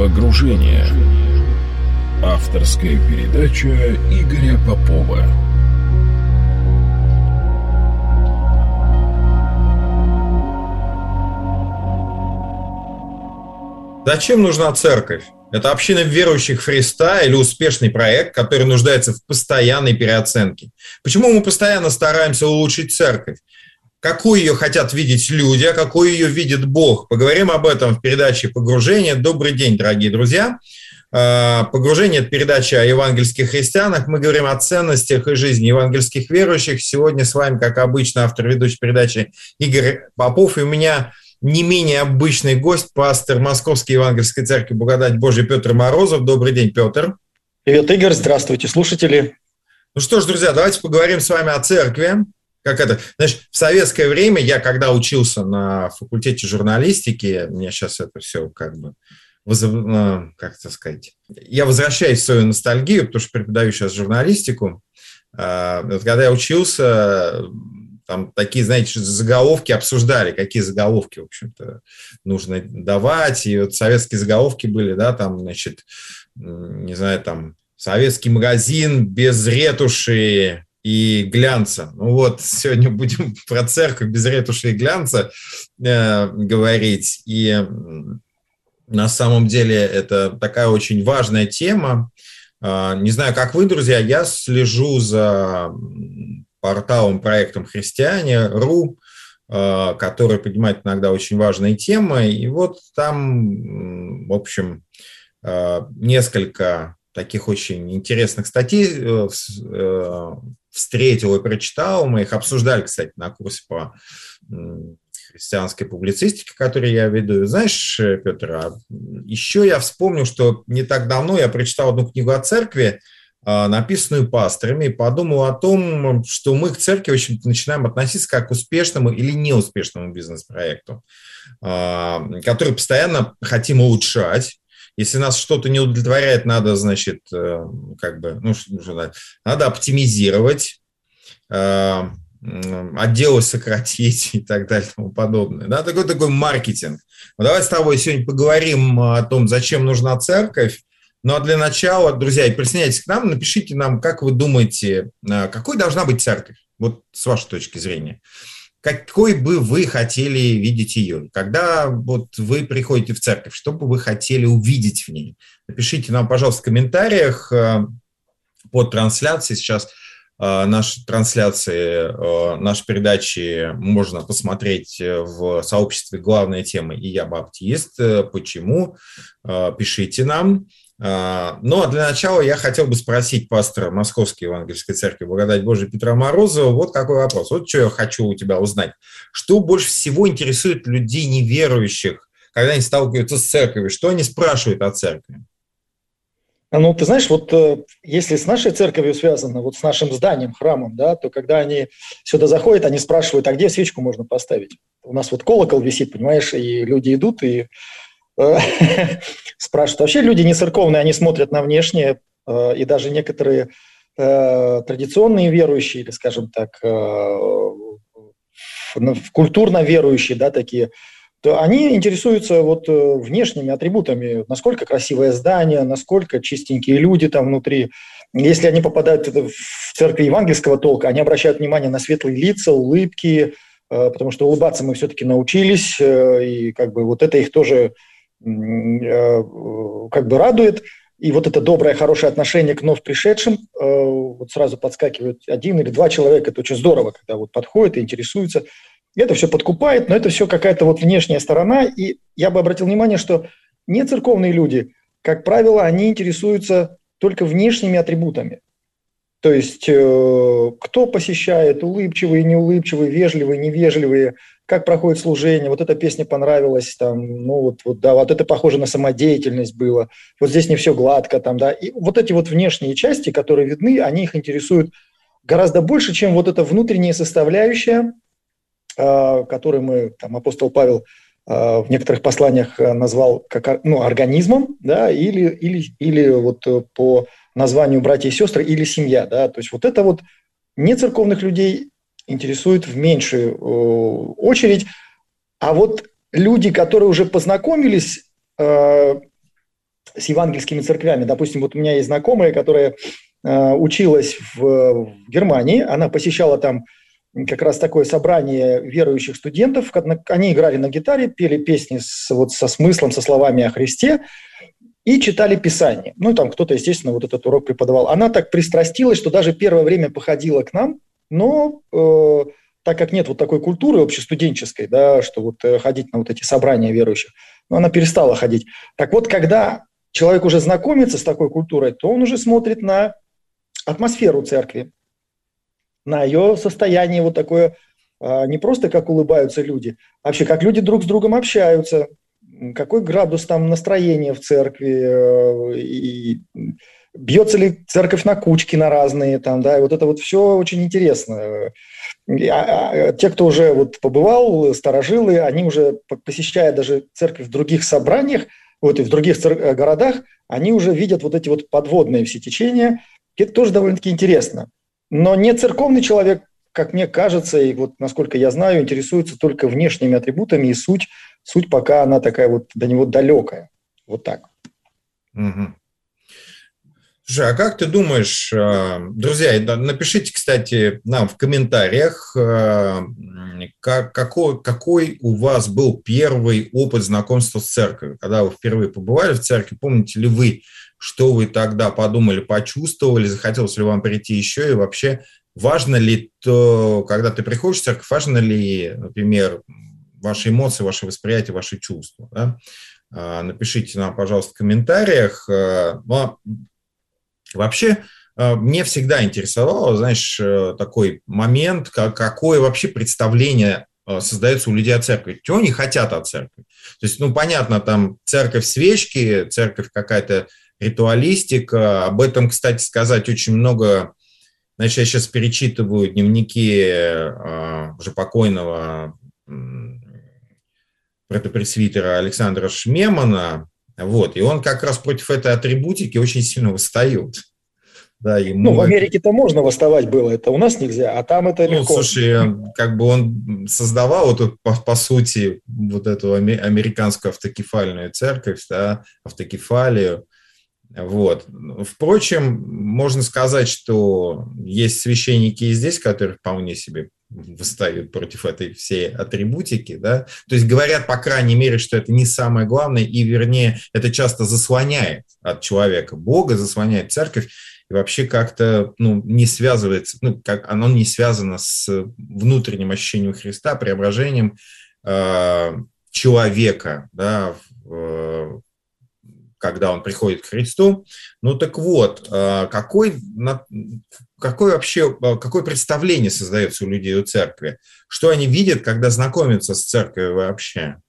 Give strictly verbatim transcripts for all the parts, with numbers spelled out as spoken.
Погружение. Авторская передача Игоря Попова. Зачем нужна церковь? Это община верующих в Христа или успешный проект, который нуждается в постоянной переоценке? Почему мы постоянно стараемся улучшить церковь? Какую ее хотят видеть люди, а какую ее видит Бог? Поговорим об этом в передаче «Погружение». Добрый день, дорогие друзья. «Погружение» – это передача о евангельских христианах. Мы говорим о ценностях и жизни евангельских верующих. Сегодня с вами, как обычно, автор ведущей передачи Игорь Попов. И у меня не менее обычный гость, пастор Московской евангельской церкви Благодать Божия Петр Морозов. Добрый день, Петр. Привет, Игорь. Здравствуйте, слушатели. Ну что ж, друзья, давайте поговорим с вами о церкви. Как это? Знаешь, в советское время, я когда учился на факультете журналистики, мне сейчас это все как бы, как это сказать, я возвращаюсь в свою ностальгию, потому что преподаю сейчас журналистику. Когда я учился, там такие, знаете, заголовки обсуждали, какие заголовки, в общем-то, нужно давать. И вот советские заголовки были, да, там, значит, не знаю, там, советский магазин без ретуши и глянца. Ну вот, сегодня будем про церковь без ретуши и глянца э, говорить. И на самом деле это такая очень важная тема. Э, не знаю, как вы, друзья, я слежу за порталом, проектом «Христиане точка ру», э, который поднимает иногда очень важные темы. И вот там, в общем, э, несколько таких очень интересных статей э, э, встретил и прочитал. Мы их обсуждали, кстати, на курсе по христианской публицистике, который я веду. Знаешь, Петр, еще я вспомнил, что не так давно я прочитал одну книгу о церкви, написанную пасторами, и подумал о том, что мы к церкви, в общем-то, начинаем относиться как к успешному или неуспешному бизнес-проекту, который постоянно хотим улучшать. Если нас что-то не удовлетворяет, надо, значит, как бы, ну, надо оптимизировать, отделы сократить и так далее и тому подобное. Да, такой такой маркетинг. Ну, давай с тобой сегодня поговорим о том, зачем нужна церковь. Ну, а для начала, друзья, присоединяйтесь к нам, напишите нам, как вы думаете, какой должна быть церковь, вот с вашей точки зрения. Какой бы вы хотели видеть ее? Когда вот вы приходите в церковь, что бы вы хотели увидеть в ней? Напишите нам, пожалуйста, в комментариях под трансляцией. Сейчас наши трансляции, наши передачи можно посмотреть в сообществе «Главная тема» и «Я баптист». Почему? Пишите нам. Ну, а для начала я хотел бы спросить пастора Московской евангельской церкви Благодать Божия Петра Морозова вот какой вопрос. Вот что я хочу у тебя узнать. Что больше всего интересует людей неверующих, когда они сталкиваются с церковью? Что они спрашивают о церкви? Ну, ты знаешь, вот если с нашей церковью связано, вот с нашим зданием, храмом, да, то когда они сюда заходят, они спрашивают, а где свечку можно поставить? У нас вот колокол висит, понимаешь, и люди идут и спрашивают. Вообще люди не церковные, они смотрят на внешнее, и даже некоторые традиционные верующие, или, скажем так, культурно верующие, да, такие, то они интересуются вот внешними атрибутами, насколько красивое здание, насколько чистенькие люди там внутри. Если они попадают в церковь евангельского толка, они обращают внимание на светлые лица, улыбки, потому что улыбаться мы все-таки научились, и как бы вот это их тоже как бы радует. И вот это доброе, хорошее отношение к вновь пришедшим, вот сразу подскакивают один или два человека, это очень здорово, когда вот подходят и интересуются. Это все подкупает, но это все какая-то вот внешняя сторона. И я бы обратил внимание, что нецерковные люди, как правило, они интересуются только внешними атрибутами. То есть кто посещает, улыбчивые, неулыбчивые, вежливые, невежливые, как проходит служение, вот эта песня понравилась, там, ну вот, вот, да, вот это похоже на самодеятельность было, вот здесь не все гладко, там, да, и вот эти вот внешние части, которые видны, они их интересуют гораздо больше, чем вот эта внутренняя составляющая, э, которую мы, там, апостол Павел э, в некоторых посланиях назвал как, ну, организмом, да, или, или, или вот по названию братья и сестры, или семья, да, то есть вот это вот нецерковных людей интересует в меньшую э, очередь, а вот люди, которые уже познакомились э, с евангельскими церквями. Допустим, вот у меня есть знакомая, которая э, училась в, в Германии, она посещала там как раз такое собрание верующих студентов, они играли на гитаре, пели песни с, вот, со смыслом, со словами о Христе и читали Писание. Ну, там кто-то, естественно, вот этот урок преподавал. Она так пристрастилась, что даже первое время походила к нам, но э, так как нет вот такой культуры общестуденческой, да, что вот э, ходить на вот эти собрания верующих, но она перестала ходить. Так вот, когда человек уже знакомится с такой культурой, то он уже смотрит на атмосферу церкви, на ее состояние вот такое, не просто как улыбаются люди, а вообще как люди друг с другом общаются, какой градус там настроения в церкви, и бьется ли церковь на кучки на разные, там, да, и вот это вот все очень интересно. А те, кто уже вот побывал, старожилы, они уже, посещая даже церковь в других собраниях, вот и в других цер- городах, они уже видят вот эти вот подводные все течения, и это тоже довольно-таки интересно. Но не церковный человек, как мне кажется, и вот насколько я знаю, интересуется только внешними атрибутами, и суть, суть пока она такая вот до него далекая. Вот так. Угу. Слушай, а как ты думаешь, друзья, напишите, кстати, нам в комментариях, как, какой, какой у вас был первый опыт знакомства с церковью, когда вы впервые побывали в церкви, помните ли вы, что вы тогда подумали, почувствовали, захотелось ли вам прийти еще, и вообще важно ли то, когда ты приходишь в церковь, важно ли, например, ваши эмоции, ваши восприятия, ваши чувства, да? Напишите нам, пожалуйста, в комментариях. Но вообще, мне всегда интересовало, знаешь, такой момент, какое вообще представление создается у людей о церкви. Чего они хотят от церкви? То есть, ну, понятно, там церковь свечки, церковь какая-то ритуалистика. Об этом, кстати, сказать очень много. Значит, я сейчас перечитываю дневники уже покойного протопресвитера Александра Шмемана. Вот, и он как раз против этой атрибутики очень сильно восстает. Да, ему ну, в Америке-то можно восставать было, это у нас нельзя, а там это ну, легко. Слушай, как бы он создавал, вот, по, по сути, вот эту американскую автокефальную церковь, да, автокефалию. Вот. Впрочем, можно сказать, что есть священники и здесь, которые вполне себе восстают против этой всей атрибутики, да, то есть говорят, по крайней мере, что это не самое главное, и, вернее, это часто заслоняет от человека Бога, заслоняет церковь, и вообще как-то, ну, не связывается, ну, как оно не связано с внутренним ощущением Христа, преображением э, человека, да, в, когда он приходит к Христу. Ну так вот, какой, какой вообще, какое представление создается у людей о церкви? Что они видят, когда знакомятся с церковью вообще?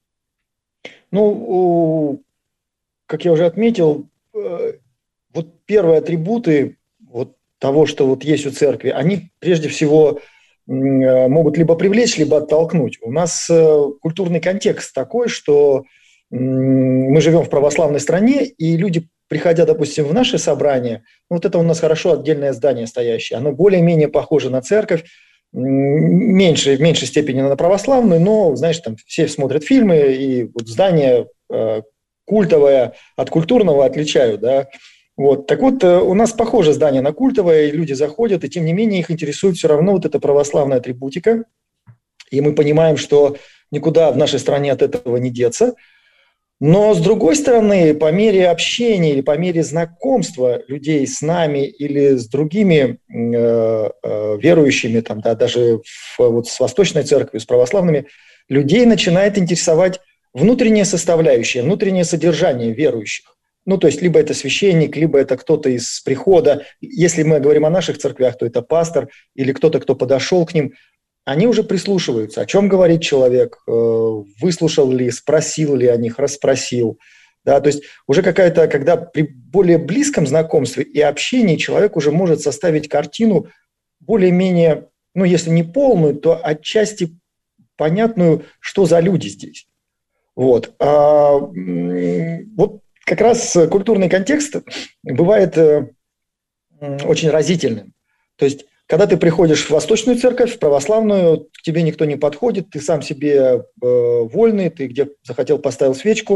Ну, как я уже отметил, вот первые атрибуты вот того, что вот есть у церкви, они прежде всего могут либо привлечь, либо оттолкнуть. У нас культурный контекст такой, что мы живем в православной стране, и люди, приходя, допустим, в наше собрание, вот это у нас хорошо отдельное здание стоящее, оно более-менее похоже на церковь, меньше, в меньшей степени на православную, но, знаешь, там все смотрят фильмы, и вот здание э, культовое от культурного отличают, да. Вот. Так вот, у нас похоже здание на культовое, и люди заходят, и тем не менее их интересует все равно вот эта православная атрибутика, и мы понимаем, что никуда в нашей стране от этого не деться. Но, с другой стороны, по мере общения или по мере знакомства людей с нами или с другими э, э, верующими, там, да, даже в, вот с Восточной Церковью, с православными, людей начинает интересовать внутренняя составляющая, внутреннее содержание верующих. Ну, то есть, либо это священник, либо это кто-то из прихода. Если мы говорим о наших церквях, то это пастор или кто-то, кто подошел к ним. Они уже прислушиваются, о чем говорит человек, выслушал ли, спросил ли о них, расспросил. Да, то есть уже какая-то, когда при более близком знакомстве и общении человек уже может составить картину более-менее, ну если не полную, то отчасти понятную, что за люди здесь. Вот. А, вот как раз культурный контекст бывает очень разительным. То есть когда ты приходишь в Восточную Церковь, в православную, к тебе никто не подходит, ты сам себе э, вольный, ты где захотел поставил свечку,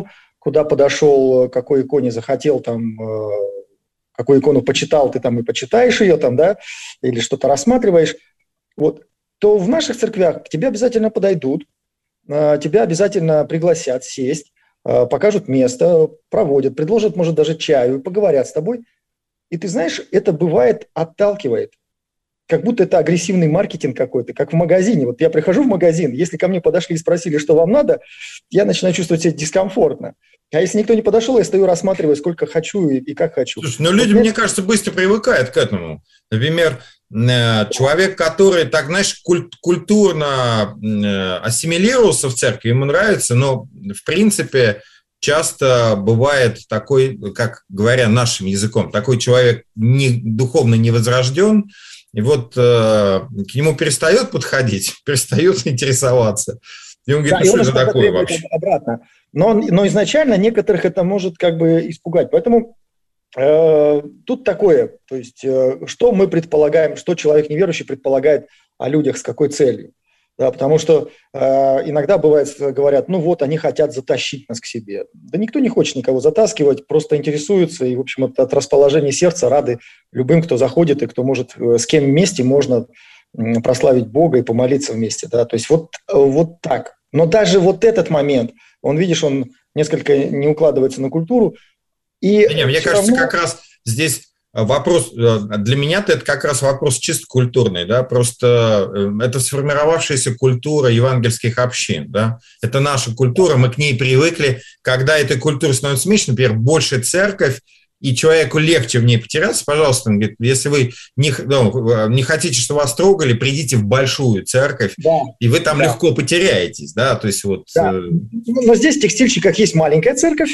куда подошел, какой иконе захотел, там, какую икону почитал, ты там и почитаешь ее, там, да, или что-то рассматриваешь, вот, то в наших церквях к тебе обязательно подойдут, тебя обязательно пригласят сесть, покажут место, проводят, предложат, может, даже чаю, поговорят с тобой. И ты знаешь, это бывает отталкивает. Как будто это агрессивный маркетинг какой-то, как в магазине. Вот я прихожу в магазин, если ко мне подошли и спросили, что вам надо, я начинаю чувствовать себя дискомфортно. А если никто не подошел, я стою, рассматриваю, сколько хочу и, и как хочу. Слушай, ну люди, вот, мне кажется, быстро привыкают к этому. Например, человек, который, так, знаешь, культ, культурно ассимилировался в церкви, ему нравится, но, в принципе, часто бывает такой, как говоря нашим языком, такой человек не, духовно не возрожден, и вот э, к нему перестает подходить, перестает интересоваться. И он говорит, да, ну что это такое вообще? Обратно. Но, но изначально некоторых это может как бы испугать. Поэтому э, тут такое, то есть э, что мы предполагаем, что человек неверующий предполагает о людях, с какой целью. Да, потому что э, иногда бывает, говорят, ну вот, они хотят затащить нас к себе. Да никто не хочет никого затаскивать, просто интересуются, и, в общем, от, от расположения сердца рады любым, кто заходит, и кто может, с кем вместе можно прославить Бога и помолиться вместе. Да? То есть вот, вот так. Но даже вот этот момент, он, видишь, он несколько не укладывается на культуру. И да, не, мне кажется, равно... как раз здесь... Вопрос, для меня-то это как раз вопрос чисто культурный, да, просто это сформировавшаяся культура евангельских общин, да, это наша культура, мы к ней привыкли, когда этой культуры становится меньше, например, больше церковь, и человеку легче в ней потеряться, пожалуйста, он говорит, если вы не, ну, не хотите, чтобы вас трогали, придите в большую церковь, да, и вы там да. легко потеряетесь, да, то есть вот... Да. Но здесь в текстильщиках есть маленькая церковь,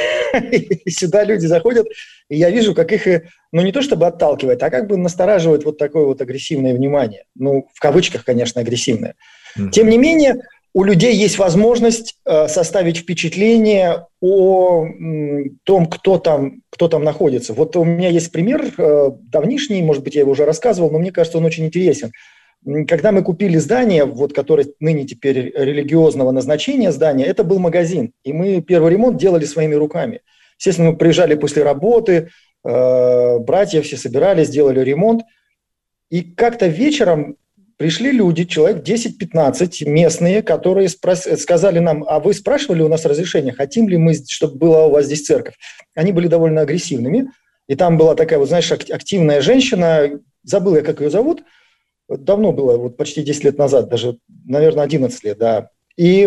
и сюда люди заходят, и я вижу, как их, ну, не то чтобы отталкивает, а как бы настораживает вот такое вот агрессивное внимание, ну, в кавычках, конечно, агрессивное. Mm-hmm. Тем не менее, у людей есть возможность э, составить впечатление о м, том, кто там, кто там находится. Вот у меня есть пример э, давнишний, может быть, я его уже рассказывал, но мне кажется, он очень интересен. Когда мы купили здание, вот, которое ныне теперь религиозного назначения здания, это был магазин, и мы первый ремонт делали своими руками. Естественно, мы приезжали после работы, э, братья все собирались, делали ремонт, и как-то вечером пришли люди, человек десять-пятнадцать, местные, которые спрос- сказали нам, а вы спрашивали у нас разрешение, хотим ли мы, чтобы была у вас здесь церковь? Они были довольно агрессивными, и там была такая, вот, знаешь, активная женщина, забыл я, как ее зовут, давно было, вот почти десять лет назад, даже, наверное, одиннадцать лет, да. И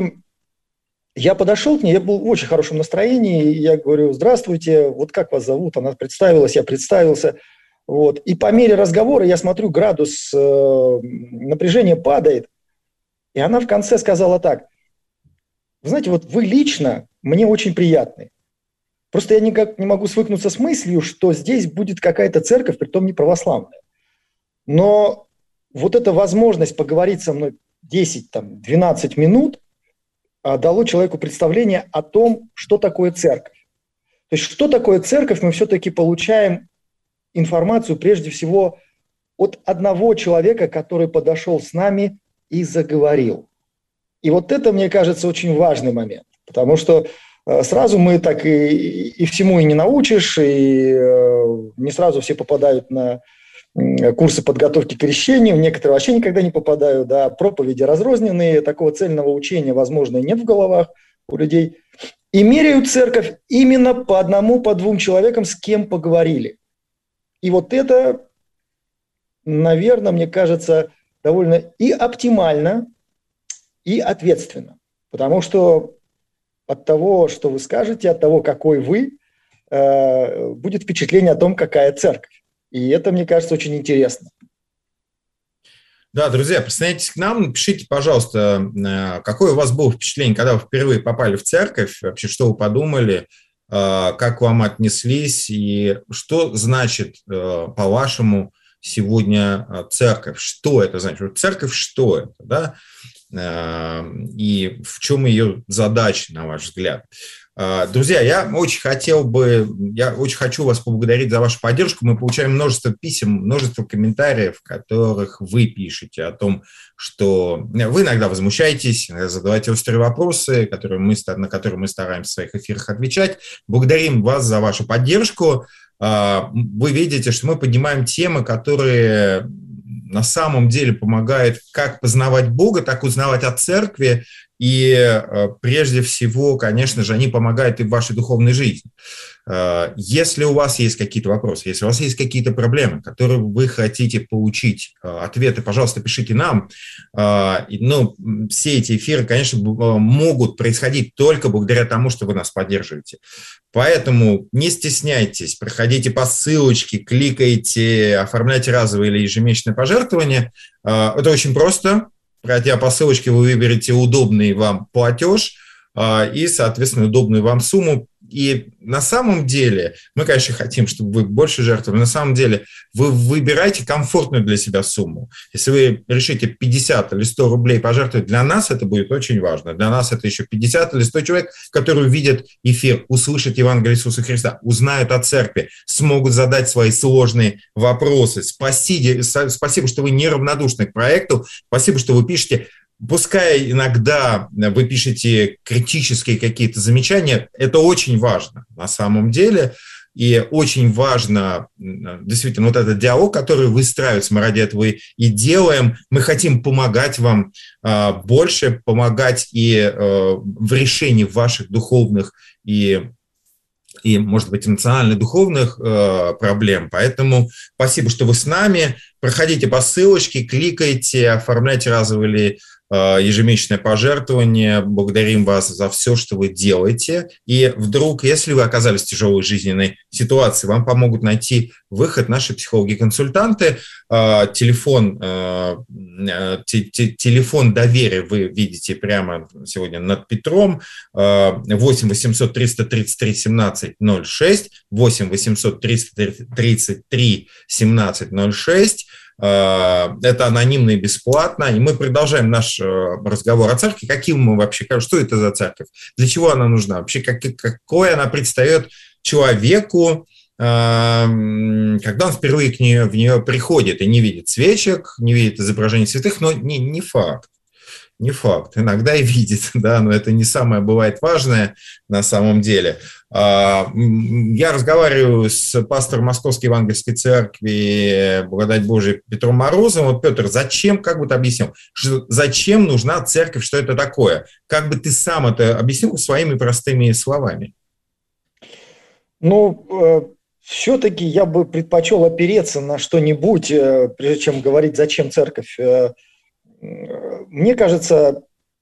я подошел к ней, я был в очень хорошем настроении, и я говорю, здравствуйте, вот как вас зовут? Она представилась, я представился. Вот. И по мере разговора я смотрю, градус э, напряжения падает, и она в конце сказала так, вы знаете, вот вы лично мне очень приятны, просто я никак не могу свыкнуться с мыслью, что здесь будет какая-то церковь, притом не православная. Но вот эта возможность поговорить со мной десять-двенадцать минут а, дало человеку представление о том, что такое церковь. То есть что такое церковь, мы все-таки получаем информацию прежде всего от одного человека, который подошел с нами и заговорил. И вот это, мне кажется, очень важный момент, потому что э, сразу мы так и, и всему и не научишь, и э, не сразу все попадают на э, курсы подготовки к крещению, некоторые вообще никогда не попадают, да, проповеди разрозненные, такого цельного учения, возможно, и нет в головах у людей. И меряют церковь именно по одному, по двум человекам, с кем поговорили. И вот это, наверное, мне кажется, довольно и оптимально, и ответственно. Потому что от того, что вы скажете, от того, какой вы, э, будет впечатление о том, какая церковь. И это, мне кажется, очень интересно. Да, друзья, присоединяйтесь к нам, напишите, пожалуйста, какое у вас было впечатление, когда вы впервые попали в церковь, вообще, что вы подумали, как к вам отнеслись и что значит, по-вашему, сегодня церковь? Что это значит? Церковь что это, да? И в чем ее задача, на ваш взгляд? Друзья, я очень хотел бы, я очень хочу вас поблагодарить за вашу поддержку. Мы получаем множество писем, множество комментариев, в которых вы пишете о том, что вы иногда возмущаетесь, задаваете острые вопросы, которые мы, на которые мы стараемся в своих эфирах отвечать. Благодарим вас за вашу поддержку. Вы видите, что мы поднимаем темы, которые на самом деле помогают как познавать Бога, так и узнавать о церкви. И прежде всего, конечно же, они помогают и в вашей духовной жизни. Если у вас есть какие-то вопросы, если у вас есть какие-то проблемы, которые вы хотите получить ответы, пожалуйста, пишите нам. Ну, все эти эфиры, конечно, могут происходить только благодаря тому, что вы нас поддерживаете. Поэтому не стесняйтесь, проходите по ссылочке, кликайте, оформляйте разовые или ежемесячные пожертвования. Это очень просто. Пройдя по ссылочке, вы выберете удобный вам платеж и, соответственно, удобную вам сумму. И на самом деле, мы, конечно, хотим, чтобы вы больше жертвовали, на самом деле вы выбираете комфортную для себя сумму. Если вы решите пятьдесят или сто рублей пожертвовать, для нас это будет очень важно. Для нас это еще пятьдесят или сто человек, которые увидят эфир, услышат Евангелие Иисуса Христа, узнают о церкви, смогут задать свои сложные вопросы. Спасибо, спасибо, что вы неравнодушны к проекту, спасибо, что вы пишете. Пускай иногда вы пишете критические какие-то замечания, это очень важно на самом деле, и очень важно действительно вот этот диалог, который выстраивается, мы ради этого и делаем. Мы хотим помогать вам больше, помогать и в решении ваших духовных и и, может быть, эмоционально-духовных э, проблем. Поэтому спасибо, что вы с нами. Проходите по ссылочке, кликайте, оформляйте разовые или э, ежемесячное пожертвование. Благодарим вас за все, что вы делаете. И вдруг, если вы оказались в тяжелой жизненной ситуации, вам помогут найти выход наши психологи-консультанты. Э, телефон, э, те, те, телефон доверия вы видите прямо сегодня над Петром. Э, восемь восемьсот триста тридцать три семнадцать ноль шесть, восемь восемьсот триста тридцать три семнадцать ноль шесть. Это анонимно и бесплатно. И мы продолжаем наш разговор о церкви. Каким мы вообще, что это за церковь? Для чего она нужна? Вообще, как, какой она предстает человеку, когда он впервые к нее, в нее приходит и не видит свечек, не видит изображений святых, но не, не факт. Не факт. Иногда и видит, да, но это не самое бывает важное на самом деле. Я разговариваю с пастором Московской Евангельской Церкви, благодать Божия, Петром Морозовым. Вот, Петр, зачем, как бы ты объяснил, зачем нужна церковь, что это такое? Как бы ты сам это объяснил своими простыми словами? Ну, все-таки я бы предпочел опереться на что-нибудь, прежде чем говорить, зачем церковь. Мне кажется,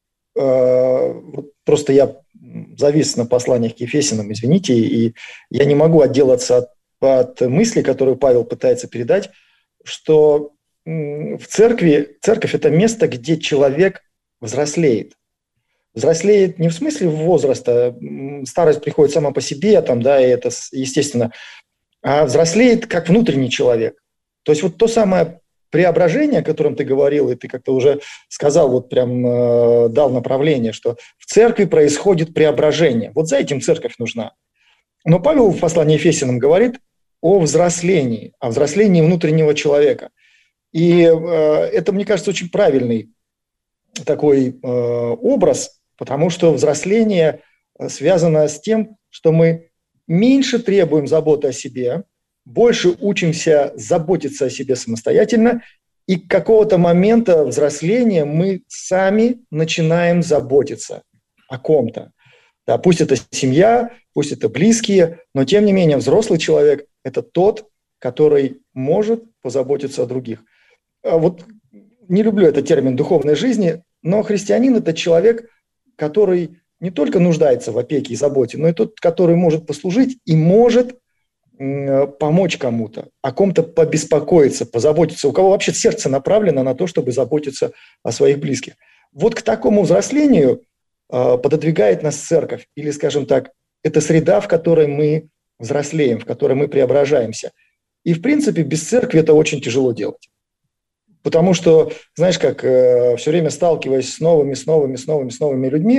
просто я завис на посланиях к Ефесянам, извините, и я не могу отделаться от, от мысли, которую Павел пытается передать, что в церкви, церковь – это место, где человек взрослеет. Взрослеет не в смысле возраста, старость приходит сама по себе, там, да, и это естественно, а взрослеет как внутренний человек. То есть вот то самое преображение, о котором ты говорил, и ты как-то уже сказал, вот прям э, дал направление, что в церкви происходит преображение. Вот за этим церковь нужна. Но Павел в послании Ефесянам говорит о взрослении, о взрослении внутреннего человека. И э, это, мне кажется, очень правильный такой э, образ, потому что взросление связано с тем, что мы меньше требуем заботы о себе, больше учимся заботиться о себе самостоятельно, и к какого-то момента взросления мы сами начинаем заботиться о ком-то. Да, пусть это семья, пусть это близкие, но тем не менее взрослый человек – это тот, который может позаботиться о других. Вот не люблю этот термин духовной жизни, но христианин – это человек, который не только нуждается в опеке и заботе, но и тот, который может послужить и может помочь кому-то, о ком-то побеспокоиться, позаботиться, у кого вообще сердце направлено на то, чтобы заботиться о своих близких. Вот к такому взрослению э, пододвигает нас церковь, или, скажем так, это среда, в которой мы взрослеем, в которой мы преображаемся. И, в принципе, без церкви это очень тяжело делать. Потому что, знаешь, как э, все время сталкиваясь с новыми, с новыми, с новыми, с новыми людьми,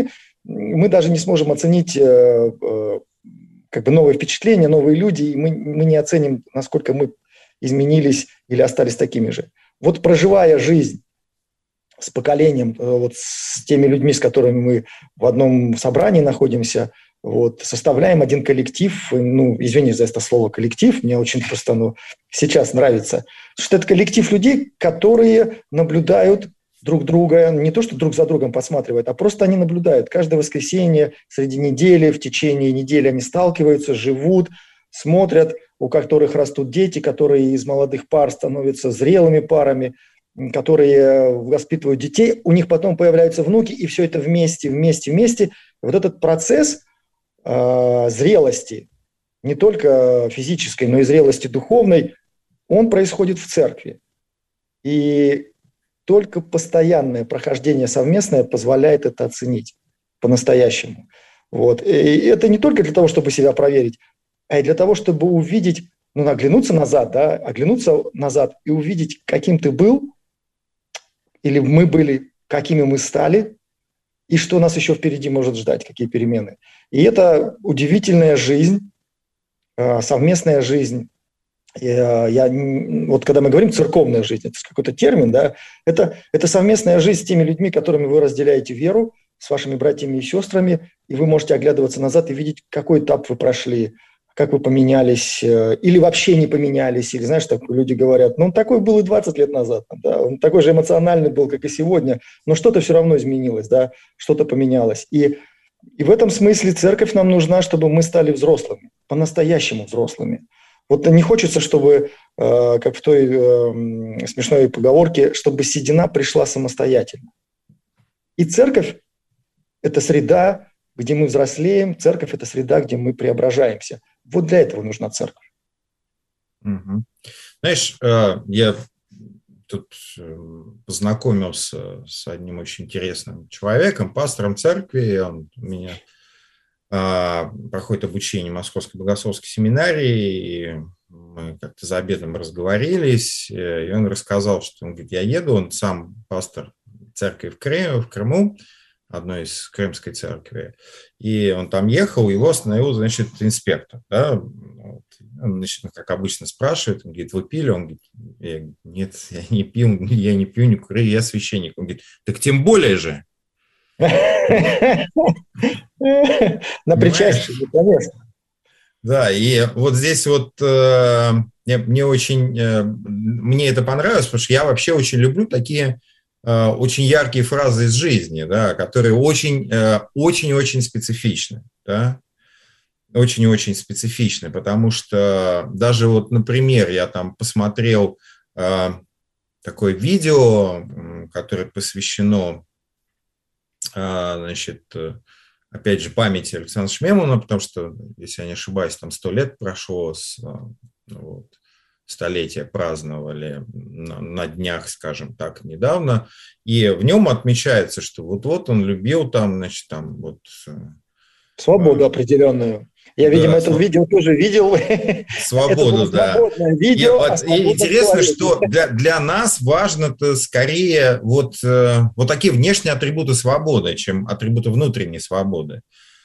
мы даже не сможем оценить как бы новые впечатления, новые люди, и мы, мы не оценим, насколько мы изменились или остались такими же. Вот проживая жизнь с поколением, вот с теми людьми, с которыми мы в одном собрании находимся, вот, составляем один коллектив, ну, извини за это слово коллектив, мне очень просто оно сейчас нравится, что это коллектив людей, которые наблюдают друг друга, не то, что друг за другом посматривают, а просто они наблюдают. Каждое воскресенье среди недели, в течение недели они сталкиваются, живут, смотрят, у которых растут дети, которые из молодых пар становятся зрелыми парами, которые воспитывают детей, у них потом появляются внуки, и все это вместе, вместе, вместе. Вот этот процесс э, зрелости, не только физической, но и зрелости духовной, он происходит в церкви. И только постоянное прохождение совместное позволяет это оценить по-настоящему. Вот. И это не только для того, чтобы себя проверить, а и для того, чтобы увидеть, ну, оглянуться назад, да, оглянуться назад и увидеть, каким ты был, или мы были, какими мы стали, и что нас еще впереди может ждать, какие перемены. И это удивительная жизнь, совместная жизнь. Я, вот когда мы говорим церковная жизнь, это какой-то термин, да, это, это совместная жизнь с теми людьми, которыми вы разделяете веру, с вашими братьями и сестрами, и вы можете оглядываться назад и видеть, какой этап вы прошли, как вы поменялись, или вообще не поменялись, или, знаешь, так люди говорят, ну, он такой был и двадцать лет назад, да, он такой же эмоциональный был, как и сегодня, но что-то все равно изменилось, да, что-то поменялось. И, и в этом смысле церковь нам нужна, чтобы мы стали взрослыми, по-настоящему взрослыми. Вот не хочется, чтобы, э, как в той э, смешной поговорке, чтобы седина пришла самостоятельно. И церковь – это среда, где мы взрослеем, церковь – это среда, где мы преображаемся. Вот для этого нужна церковь. Угу. Знаешь, э, я тут познакомился с одним очень интересным человеком, пастором церкви, он у меня... проходит обучение в Московской богословской семинарии, и мы как-то за обедом разговорились, и он рассказал, что он говорит, я еду, он сам пастор церкви в Крыму, в Крыму, одной из крымской церкви, и он там ехал, его остановил, значит, инспектор, да, вот. Он, значит, как обычно спрашивает, он говорит, вы пили? Он говорит, я, нет, я не пил, я не пью, не курю, я священник. Он говорит, так тем более же. На причастие, конечно. Да, и вот здесь вот э, мне очень, э, мне это понравилось, потому что я вообще очень люблю такие э, очень яркие фразы из жизни, да, которые очень, э, очень-очень специфичны, да, очень-очень специфичны, потому что даже вот, например, я там посмотрел э, такое видео, которое посвящено значит, опять же, памяти Александра Шмемана, потому что, если я не ошибаюсь, там сто лет прошло, с, вот, столетие праздновали на, на днях, скажем так, недавно, и в нем отмечается, что вот-вот он любил там, значит, там вот... Свободу а, определенную. Я, да, видимо, это своб... видео тоже видел. Свободу, да. Видео, и, вот, и интересно, что для, для нас важно-то скорее вот, вот такие внешние атрибуты свободы, чем атрибуты внутренней свободы.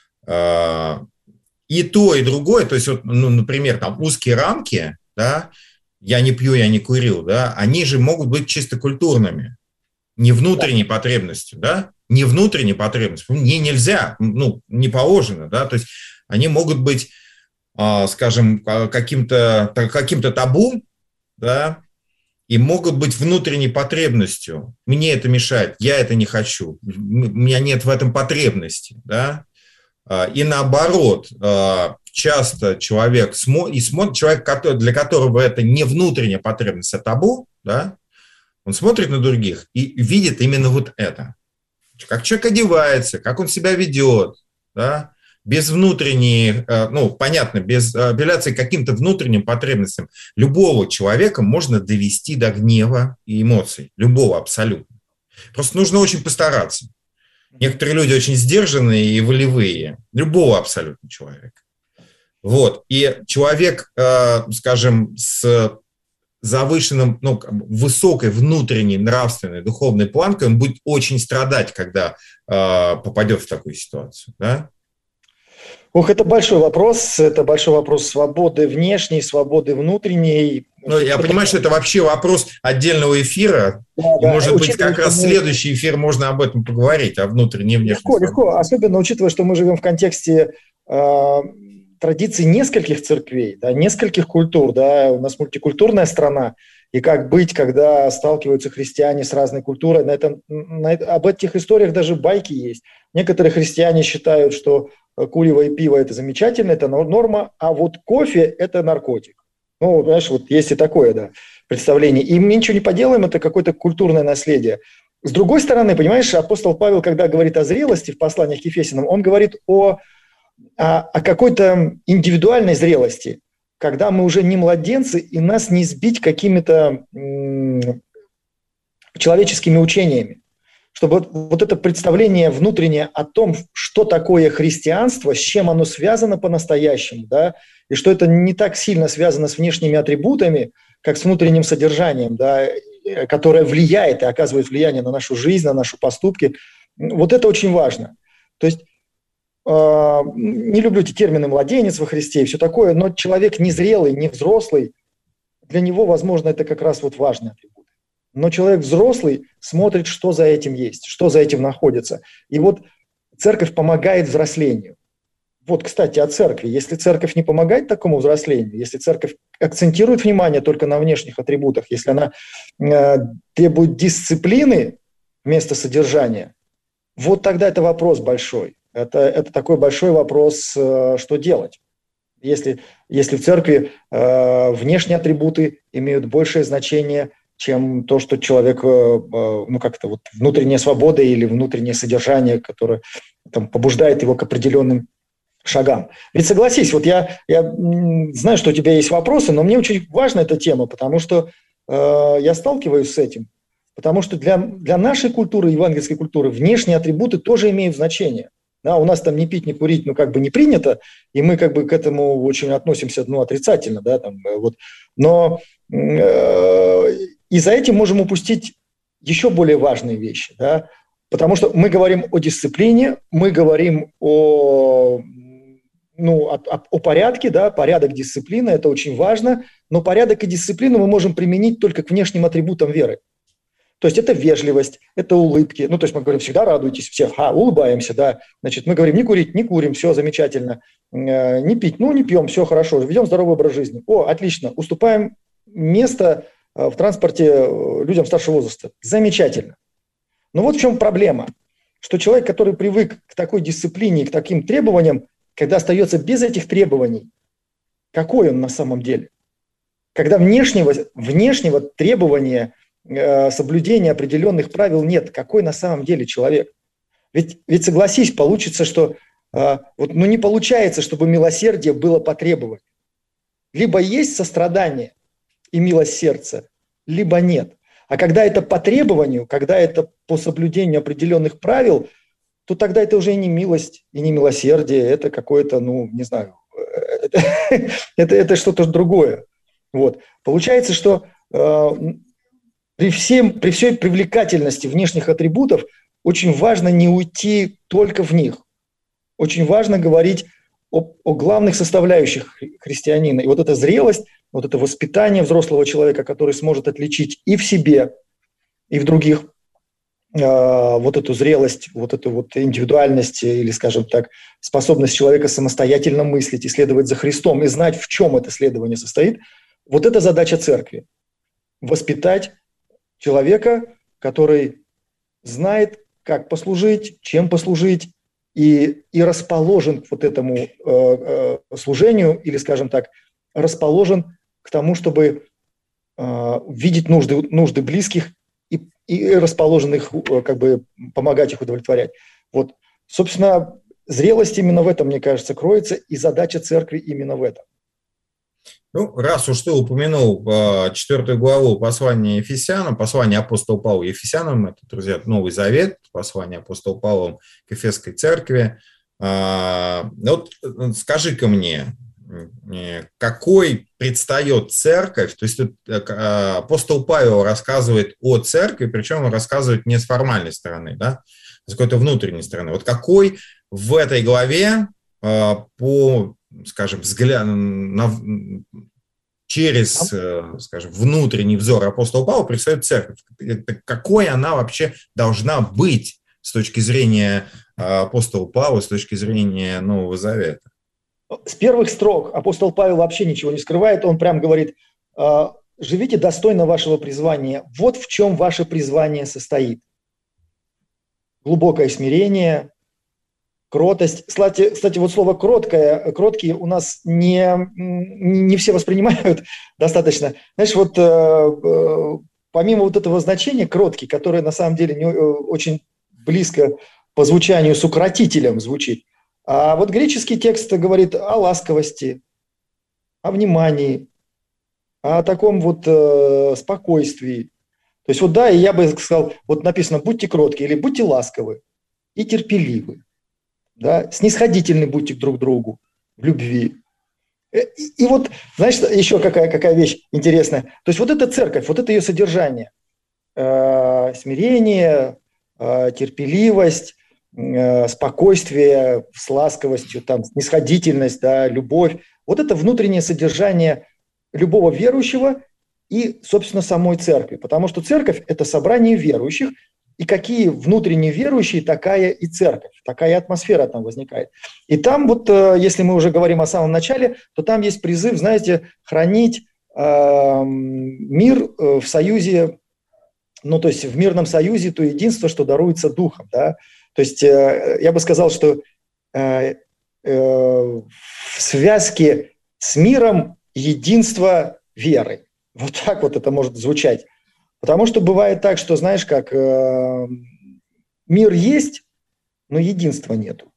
И то, и другое, то есть, вот, ну, например, там узкие рамки, да, я не пью, я не курил, да, они же могут быть чисто культурными, не внутренней да. потребностью, да, не внутренней потребностью, не нельзя, ну, не положено, да, то есть они могут быть, скажем, каким-то, каким-то табу, да, и могут быть внутренней потребностью. Мне это мешает, я это не хочу, у меня нет в этом потребности, да. И наоборот, часто человек, и смотрит, человек, для которого это не внутренняя потребность, а табу, да, он смотрит на других и видит именно вот это. Как человек одевается, как он себя ведет, да, без внутренней, ну, понятно, без апелляции к каким-то внутренним потребностям. Любого человека можно довести до гнева и эмоций. Любого абсолютно. Просто нужно очень постараться. Некоторые люди очень сдержанные и волевые. Любого абсолютно человека. Вот. И человек, скажем, с завышенным, ну, высокой внутренней нравственной духовной планкой, он будет очень страдать, когда э, попадет в такую ситуацию, да? Ох, это большой вопрос, это большой вопрос свободы внешней, свободы внутренней. Ну, я понимаю, что это вообще вопрос отдельного эфира, да, и, да. может Учитывая, быть, как раз мы... следующий эфир можно об этом поговорить, о внутренней и внешней Легко, свободе. легко, особенно учитывая, что мы живем в контексте э, традиций нескольких церквей, да, нескольких культур, да, у нас мультикультурная страна, и как быть, когда сталкиваются христиане с разной культурой, на этом, на, об этих историях даже байки есть. Некоторые христиане считают, что курево и пиво – это замечательно, это норма, а вот кофе – это наркотик. Ну, знаешь, вот есть и такое, да, представление. И мы ничего не поделаем, это какое-то культурное наследие. С другой стороны, понимаешь, апостол Павел, когда говорит о зрелости в посланиях к Ефесянам, он говорит о, о, о какой-то индивидуальной зрелости, когда мы уже не младенцы, и нас не сбить какими-то м- человеческими учениями. Чтобы вот, вот это представление внутреннее о том, что такое христианство, с чем оно связано по-настоящему, да, и что это не так сильно связано с внешними атрибутами, как с внутренним содержанием, да, которое влияет и оказывает влияние на нашу жизнь, на наши поступки. Вот это очень важно. То есть э, не люблю эти термины «младенец во Христе» и все такое, но человек незрелый, не взрослый, для него, возможно, это как раз вот важный атрибут. Но человек взрослый смотрит, что за этим есть, что за этим находится. И вот церковь помогает взрослению. Вот, кстати, о церкви. Если церковь не помогает такому взрослению, если церковь акцентирует внимание только на внешних атрибутах, если она э, требует дисциплины вместо содержания, вот тогда это вопрос большой. Это, это такой большой вопрос, э, что делать. Если, если в церкви э, внешние атрибуты имеют большее значение, чем то, что человек, ну, как-то вот внутренняя свобода или внутреннее содержание, которое там побуждает его к определенным шагам. Ведь согласись, вот я, я знаю, что у тебя есть вопросы, но мне очень важна эта тема, потому что э, я сталкиваюсь с этим. Потому что для, для нашей культуры, евангельской культуры, внешние атрибуты тоже имеют значение. Да, у нас там не пить, не курить, ну, как бы не принято, и мы как бы к этому очень относимся, ну, отрицательно, да, там, вот. Но э, и за этим можем упустить еще более важные вещи, да, потому что мы говорим о дисциплине, мы говорим о, ну, о, о порядке, да, порядок, дисциплина, это очень важно, но порядок и дисциплину мы можем применить только к внешним атрибутам веры. То есть это вежливость, это улыбки. Ну, то есть мы говорим, всегда радуйтесь, все, а, улыбаемся, да. Значит, мы говорим, не курить, не курим, все замечательно. Э, не пить, ну, не пьем, все хорошо. Ведем здоровый образ жизни. О, отлично. Уступаем место э, в транспорте э, людям старшего возраста. Замечательно. Но вот в чем проблема. Что человек, который привык к такой дисциплине, к таким требованиям, когда остается без этих требований, какой он на самом деле? Когда внешнего, внешнего требования соблюдения определенных правил нет. Какой на самом деле человек? Ведь, ведь согласись, получится, что э, вот, ну, не получается, чтобы милосердие было по требованию. Либо есть сострадание и милость сердца, либо нет. А когда это по требованию, когда это по соблюдению определенных правил, то тогда это уже и не милость, и не милосердие, это какое-то, ну, не знаю, это, это, это что-то другое. Вот. Получается, что э, При, всем, при всей привлекательности внешних атрибутов очень важно не уйти только в них. Очень важно говорить о, о главных составляющих христианина. И вот эта зрелость, вот это воспитание взрослого человека, который сможет отличить и в себе, и в других э, вот эту зрелость, вот эту вот индивидуальность или, скажем так, способность человека самостоятельно мыслить и следовать за Христом, и знать, в чем это следование состоит, вот это задача церкви. Воспитать человека, который знает, как послужить, чем послужить, и, и расположен к вот этому э, э, служению, или, скажем так, расположен к тому, чтобы э, видеть нужды, нужды близких и, и расположен их, э, как бы, помогать их удовлетворять. Вот, собственно, зрелость именно в этом, мне кажется, кроется, и задача церкви именно в этом. Ну, раз уж ты упомянул э, четвертую главу послания Ефесянам, послание апостола Павла Ефесянам, это, друзья, Новый Завет, послание апостола Павла к Ефесской церкви. Э, вот скажи-ка мне, какой предстает церковь, то есть апостол Павел рассказывает о церкви, причем он рассказывает не с формальной стороны, да, с какой-то внутренней стороны. Вот какой в этой главе по, скажем, взгляду на, через, скажем, внутренний взор апостола Павла предстает церковь, какой она вообще должна быть с точки зрения апостола Павла, с точки зрения Нового Завета? С первых строк апостол Павел вообще ничего не скрывает, он прям говорит: живите достойно вашего призвания, вот в чем ваше призвание состоит. Глубокое смирение, кротость. Кстати, кстати вот слово «кроткое», «кроткие» у нас не, не все воспринимают достаточно. Знаешь, вот помимо вот этого значения «кроткий», которое на самом деле не, очень близко по звучанию с укротителем звучит, а вот греческий текст говорит о ласковости, о внимании, о таком вот э, спокойствии. То есть вот да, и я бы сказал, вот написано «будьте кротки» или «будьте ласковы и терпеливы». Да? Снисходительны будьте друг к другу в любви. И, и вот, знаешь, еще какая, какая вещь интересная. То есть вот эта церковь, вот это ее содержание. Э, смирение, э, терпеливость, спокойствие с ласковостью, там, снисходительность, да, любовь. Вот это внутреннее содержание любого верующего и, собственно, самой церкви. Потому что церковь – это собрание верующих, и какие внутренние верующие, такая и церковь, такая атмосфера там возникает. И там вот, если мы уже говорим о самом начале, то там есть призыв, знаете, хранить э, мир в союзе, ну, то есть в мирном союзе то единство, что даруется духом, да. То есть я бы сказал, что э, э, в связке с миром единство веры. Вот так вот это может звучать. Потому что бывает так, что, знаешь, как э, мир есть, но единства нету.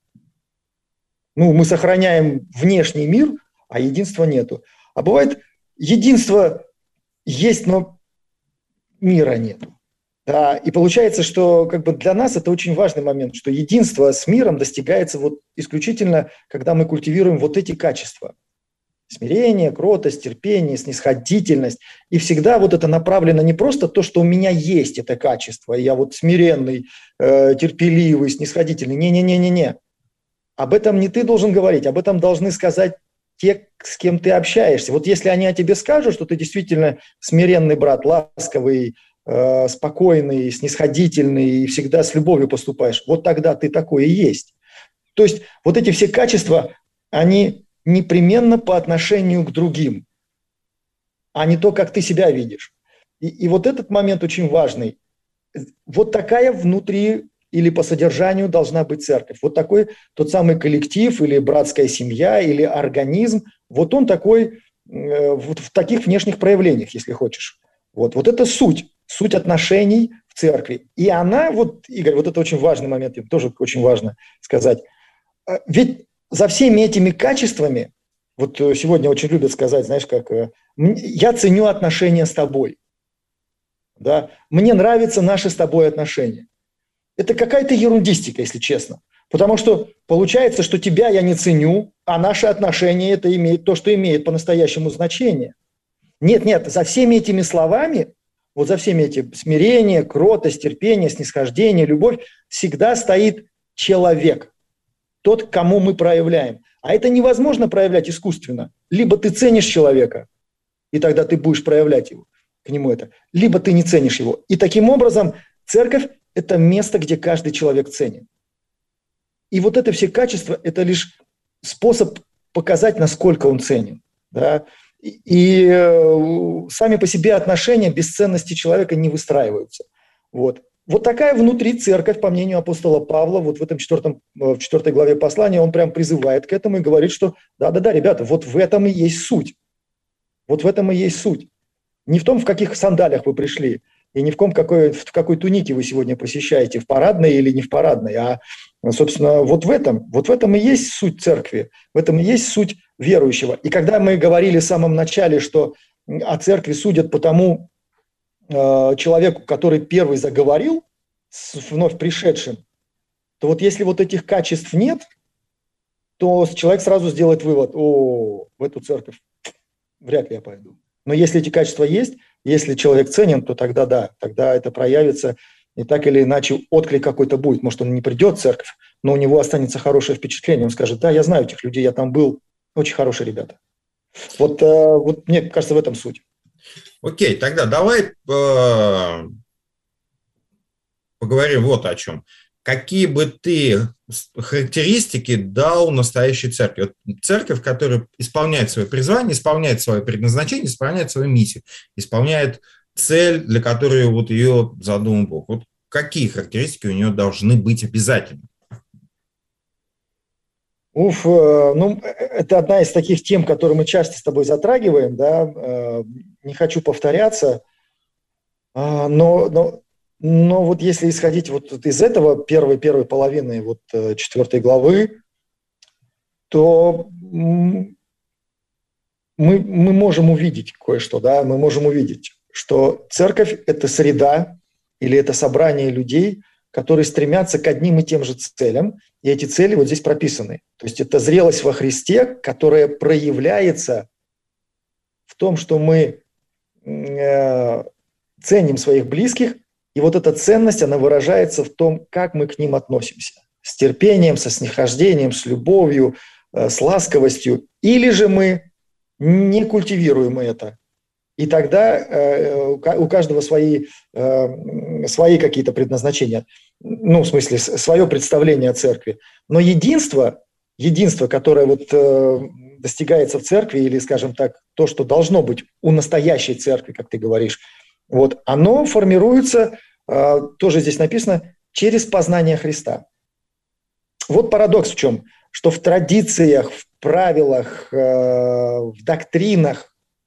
Ну, мы сохраняем внешний мир, а единства нету. А бывает единство есть, но мира нету. Да, и получается, что как бы для нас это очень важный момент, что единство с миром достигается вот исключительно, когда мы культивируем вот эти качества. Смирение, кротость, терпение, снисходительность. И всегда вот это направлено не просто то, что у меня есть это качество, я вот смиренный, э, терпеливый, снисходительный. Не-не-не-не-не. Об этом не ты должен говорить, об этом должны сказать те, с кем ты общаешься. Вот если они о тебе скажут, что ты действительно смиренный брат, ласковый, спокойный, снисходительный и всегда с любовью поступаешь, вот тогда ты такой и есть. То есть вот эти все качества, они непременно по отношению к другим, а не то, как ты себя видишь. И, и вот этот момент очень важный. Вот такая внутри или по содержанию должна быть церковь. Вот такой тот самый коллектив или братская семья или организм, вот он такой э, вот в таких внешних проявлениях, если хочешь. Вот, вот это суть. Суть отношений в церкви. И она, вот, Игорь, вот это очень важный момент, тоже очень важно сказать. Ведь за всеми этими качествами, вот сегодня очень любят сказать, знаешь, как, я ценю отношения с тобой. Да? Мне нравятся наши с тобой отношения. Это какая-то ерундистика, если честно. Потому что получается, что тебя я не ценю, а наши отношения это имеет то, что имеет по-настоящему значение. Нет, нет, за всеми этими словами, вот за всеми этими смирение, кротость, терпение, снисхождение, любовь всегда стоит человек, тот, к кому мы проявляем. А это невозможно проявлять искусственно. Либо ты ценишь человека, и тогда ты будешь проявлять его, к нему это, либо ты не ценишь его. И таким образом церковь – это место, где каждый человек ценен. И вот это все качества – это лишь способ показать, насколько он ценен. Да? И э, сами по себе отношения без ценности человека не выстраиваются. Вот. Вот такая внутри церковь, по мнению апостола Павла, вот в этом четвертом, в четвертой главе послания, он прям призывает к этому и говорит, что да-да-да, ребята, вот в этом и есть суть. Вот в этом и есть суть. Не в том, в каких сандалиях вы пришли, и не в, ком, какой, в какой тунике вы сегодня посещаете, в парадной или не в парадной, а, собственно, вот в этом, вот в этом и есть суть церкви, в этом и есть суть верующего. И когда мы говорили в самом начале, что о церкви судят по тому э, человеку, который первый заговорил с вновь пришедшим, то вот если вот этих качеств нет, то человек сразу сделает вывод: о, в эту церковь вряд ли я пойду. Но если эти качества есть, если человек ценен, то тогда да, тогда это проявится, и так или иначе отклик какой-то будет. Может, он не придет в церковь, но у него останется хорошее впечатление. Он скажет: да, я знаю этих людей, я там был, очень хорошие ребята. Вот, вот мне кажется, в этом суть. Окей, тогда давай э, поговорим вот о чем. Какие бы ты характеристики дал настоящей церкви? Вот церковь, которая исполняет свое призвание, исполняет свое предназначение, исполняет свою миссию, исполняет цель, для которой вот ее задумал Бог. Вот какие характеристики у нее должны быть обязательно? Уф, ну, это одна из таких тем, которые мы часто с тобой затрагиваем, да, не хочу повторяться, но, но, но вот если исходить вот из этого первой, первой половины вот четвертой главы, то мы, мы можем увидеть кое-что, да, мы можем увидеть, что церковь – это среда или это собрание людей, которые стремятся к одним и тем же целям, и эти цели вот здесь прописаны. То есть это зрелость во Христе, которая проявляется в том, что мы э, ценим своих близких, и вот эта ценность, она выражается в том, как мы к ним относимся. С терпением, со снисхождением, с любовью, э, с ласковостью. Или же мы не культивируем это. И тогда э, у каждого свои, э, свои какие-то предназначения, ну, в смысле, свое представление о церкви. Но единство, единство, которое вот, э, достигается в церкви, или, скажем так, то, что должно быть у настоящей церкви, как ты говоришь, вот, оно формируется, э, тоже здесь написано, через познание Христа. Вот парадокс в чем, что в традициях, в правилах, э, в доктринах,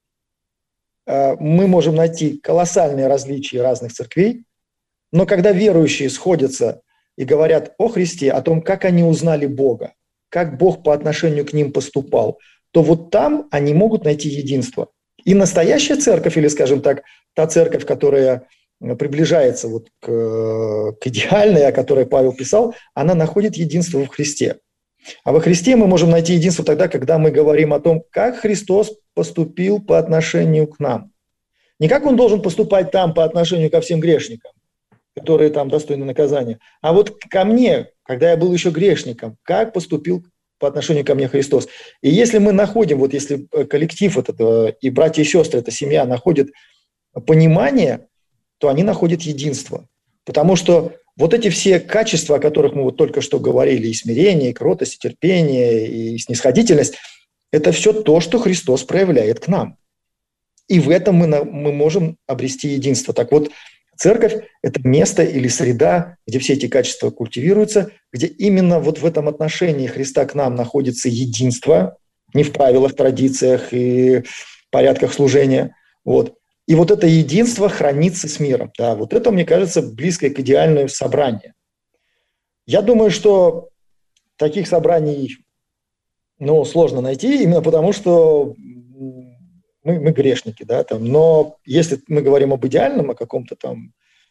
мы можем найти колоссальные различия разных церквей, но когда верующие сходятся и говорят о Христе, о том, как они узнали Бога, как Бог по отношению к ним поступал, то вот там они могут найти единство. И настоящая церковь, или, скажем так, та церковь, которая приближается вот к, к идеальной, о которой Павел писал, она находит единство в Христе. А во Христе мы можем найти единство тогда, когда мы говорим о том, как Христос поступил по отношению к нам. Не как Он должен поступать там по отношению ко всем грешникам, которые там достойны наказания, а вот ко мне, когда я был еще грешником, как поступил по отношению ко мне Христос. И если мы находим, вот если коллектив этот, и братья и сестры, эта семья находит понимание, то они находят единство. Потому что вот эти все качества, о которых мы вот только что говорили, и смирение, и кротость, и терпение, и снисходительность, это все то, что Христос проявляет к нам. И в этом мы, мы можем обрести единство. Так вот, церковь – это место или среда, где все эти качества культивируются, где именно вот в этом отношении Христа к нам находится единство, не в правилах, традициях и порядках служения. Вот. И вот это единство хранится с миром. Да, вот это, мне кажется, близкое к идеальному собранию. Я думаю, что таких собраний, ну, сложно найти, именно потому что мы, мы грешники. Да, там. Но если мы говорим об идеальном, о каком-то там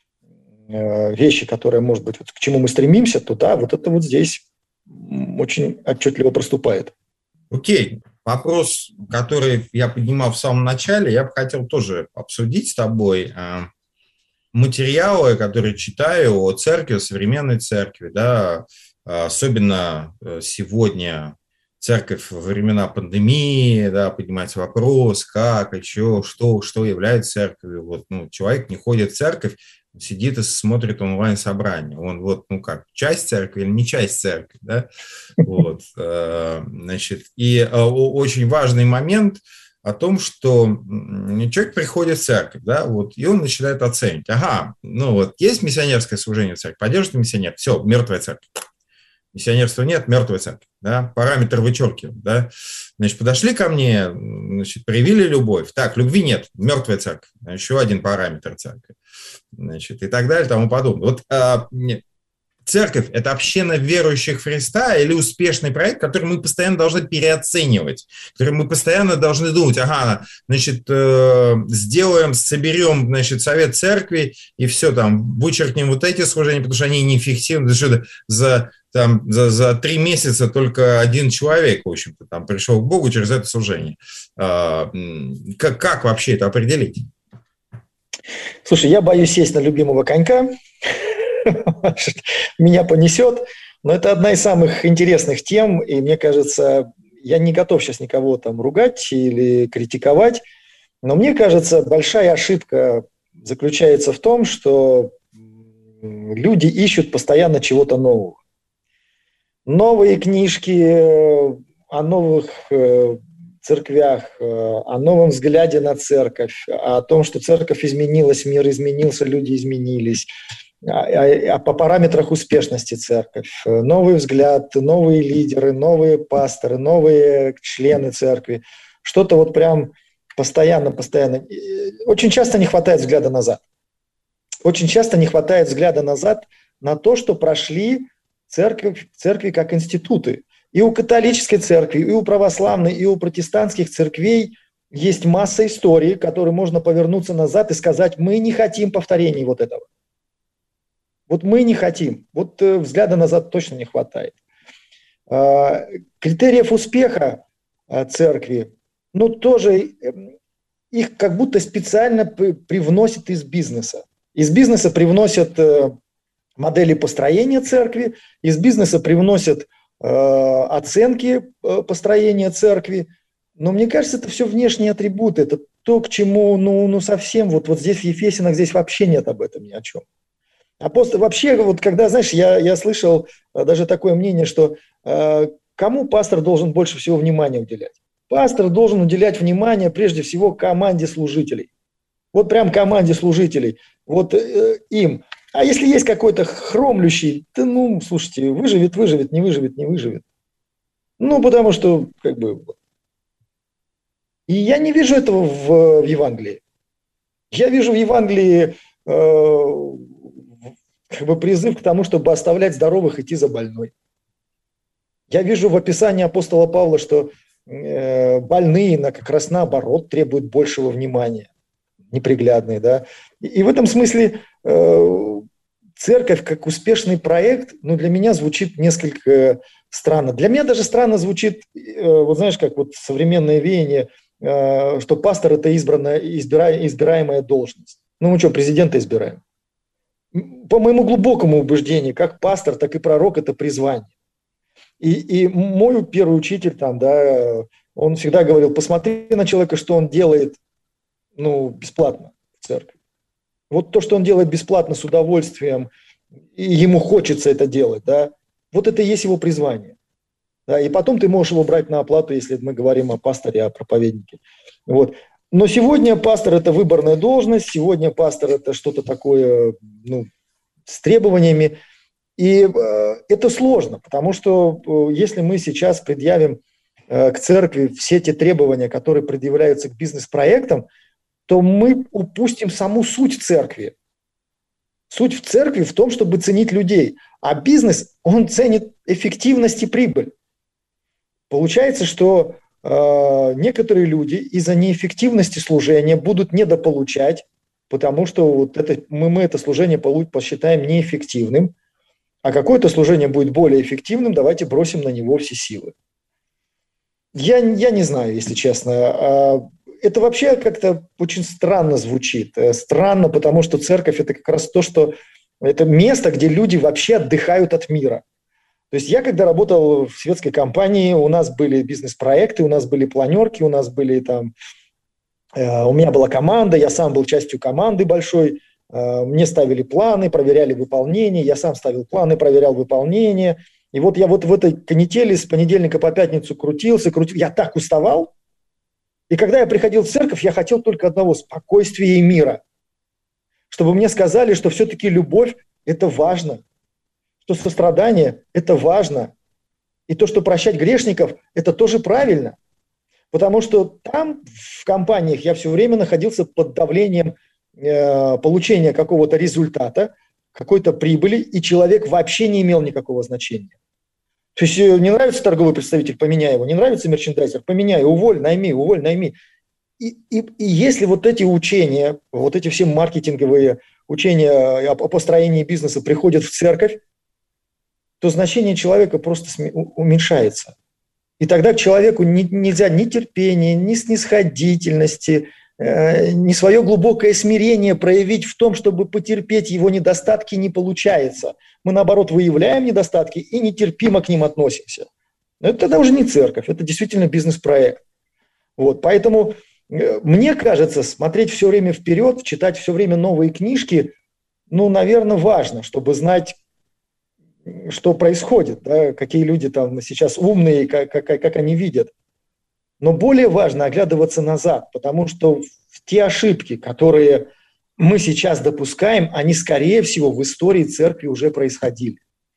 э, вещи, которая, может быть, вот к чему мы стремимся, то да, вот это вот здесь очень отчетливо проступает. Окей. Вопрос, который я поднимал в самом начале, я бы хотел тоже обсудить с тобой. Материалы, которые читаю о церкви, о современной церкви, да, особенно сегодня церковь во времена пандемии, да, поднимается вопрос, как, и что, что, что является церковью. Вот, ну, человек не ходит в церковь, сидит и смотрит онлайн-собрание. Он вот, ну как, часть церкви или не часть церкви, да? Вот, значит, и очень важный момент о том, что человек приходит в церковь, да, вот, и он начинает оценивать. Ага, ну вот, есть миссионерское служение в церкви, поддерживает миссионер, все, мертвая церковь. Миссионерства нет, мертвая церковь, да, параметр вычеркиваем, да. Значит, подошли ко мне, значит, проявили любовь. Так, любви нет, мертвая церковь. Еще один параметр церкви. Значит, и так далее, и тому подобное. Вот а, церковь – это община верующих в Христа или успешный проект, который мы постоянно должны переоценивать, который мы постоянно должны думать, ага, значит, э, сделаем, соберем, значит, совет церкви и все там, вычеркнем вот эти служения, потому что они неэффективны, потому что за, там, за, за три месяца только один человек, в общем-то, там пришел к Богу через это служение. Э, как, как вообще это определить? Слушай, я боюсь сесть на любимого конька, меня понесет, но это одна из самых интересных тем, и мне кажется, я не готов сейчас никого там ругать или критиковать, но мне кажется, большая ошибка заключается в том, что люди ищут постоянно чего-то нового. Новые книжки о новых церквях, о новом взгляде на церковь, о том, что церковь изменилась, мир изменился, люди изменились, а по параметрах успешности церковь, новый взгляд, новые лидеры, новые пасторы, новые члены церкви, что-то вот прям постоянно, постоянно. Очень часто не хватает взгляда назад. Очень часто не хватает взгляда назад на то, что прошли церкви, церкви как институты. И у католической церкви, и у православной, и у протестантских церквей есть масса историй, которые можно повернуться назад и сказать, мы не хотим повторений вот этого. Вот мы не хотим. Вот э, взгляда назад точно не хватает. Э, критериев успеха э, церкви, ну тоже э, их как будто специально при, привносят из бизнеса. Из бизнеса привносят э, модели построения церкви, из бизнеса привносят э, оценки э, построения церкви. Но мне кажется, это все внешние атрибуты. Это то, к чему ну, ну совсем, вот, вот здесь в Ефесянах здесь вообще нет об этом ни о чем. Апостол, вообще, вот когда, знаешь, я, я слышал даже такое мнение, что э, кому пастор должен больше всего внимания уделять? Пастор должен уделять внимание прежде всего команде служителей. Вот прям команде служителей, вот э, им. А если есть какой-то хромлющий, то, ну, слушайте, выживет, выживет, не выживет, не выживет. Ну, потому что, как бы... И я не вижу этого в, в Евангелии. Я вижу в Евангелии... Э, как бы призыв к тому, чтобы оставлять здоровых, идти за больной. Я вижу в описании апостола Павла, что э, больные на, как раз наоборот требуют большего внимания, неприглядные, да. И, и в этом смысле э, церковь как успешный проект, ну, для меня звучит несколько странно. Для меня даже странно звучит, э, вот знаешь, как вот современное веяние, э, что пастор – это избранная, избира, избираемая должность. Ну, мы что, президента избираем? По моему глубокому убеждению, как пастор, так и пророк – это призвание. И, и мой первый учитель, там, да, он всегда говорил, посмотри на человека, что он делает, ну, бесплатно в церкви. Вот то, что он делает бесплатно, с удовольствием, и ему хочется это делать, да, вот это и есть его призвание. Да, и потом ты можешь его брать на оплату, если мы говорим о пасторе, о проповеднике. Вот. Но сегодня пастор – это выборная должность, сегодня пастор – это что-то такое, ну, с требованиями. И э, это сложно, потому что э, если мы сейчас предъявим э, к церкви все те требования, которые предъявляются к бизнес-проектам, то мы упустим саму суть церкви. Суть в церкви в том, чтобы ценить людей. А бизнес, он ценит эффективность и прибыль. Получается, что некоторые люди из-за неэффективности служения будут недополучать, потому что вот это, мы, мы это служение посчитаем неэффективным, а какое-то служение будет более эффективным, давайте бросим на него все силы. Я, я не знаю, если честно. Это вообще как-то очень странно звучит. Странно, потому что церковь – это как раз то, что… Это место, где люди вообще отдыхают от мира. То есть я, когда работал в светской компании, у нас были бизнес-проекты, у нас были планерки, у нас были там… Э, у меня была команда, я сам был частью команды большой, э, мне ставили планы, проверяли выполнение, я сам ставил планы, проверял выполнение. И вот я вот в этой канители с понедельника по пятницу крутился, крутился, я так уставал. И когда я приходил в церковь, я хотел только одного – спокойствия и мира. Чтобы мне сказали, что все-таки любовь – это важно. Что сострадание – это важно. И то, что прощать грешников – это тоже правильно. Потому что там, в компаниях, я все время находился под давлением э, получения какого-то результата. какой-то прибыли, и человек вообще не имел никакого значения. То есть не нравится торговый представитель, поменяй его, не нравится мерчендайзер, поменяй, уволь, найми, уволь, найми. И, и, и если вот эти учения, вот эти все маркетинговые учения о построении бизнеса приходят в церковь, то значение человека просто уменьшается. И тогда к человеку не, нельзя ни терпения, ни снисходительности, э, ни свое глубокое смирение проявить в том, чтобы потерпеть его недостатки, не получается. Мы, наоборот, выявляем недостатки и нетерпимо к ним относимся. Но это тогда уже не церковь, это действительно бизнес-проект. Вот, поэтому э, мне кажется, смотреть все время вперед, читать все время новые книжки, ну, наверное, важно, чтобы знать, что происходит, да, какие люди там сейчас умные, как, как, как они видят. Но более важно оглядываться назад, потому что те ошибки, которые мы сейчас допускаем, они, скорее всего, в истории церкви уже происходили.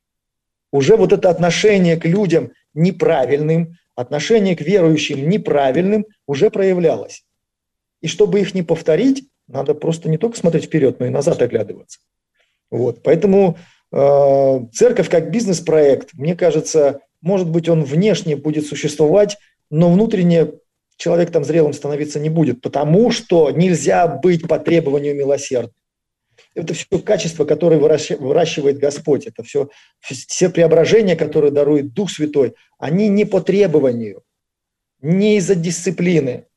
Уже вот это отношение к людям неправильным, отношение к верующим неправильным уже проявлялось. И чтобы их не повторить, надо просто не только смотреть вперед, но и назад оглядываться. Вот. Поэтому э, церковь как бизнес-проект, мне кажется, может быть, он внешне будет существовать, но внутренне человек там зрелым становиться не будет, потому что нельзя быть по требованию милосердным. Это все качества, которые выращивает Господь. Это все, все преображения, которые дарует Дух Святой, они не по требованию, не из-за дисциплины,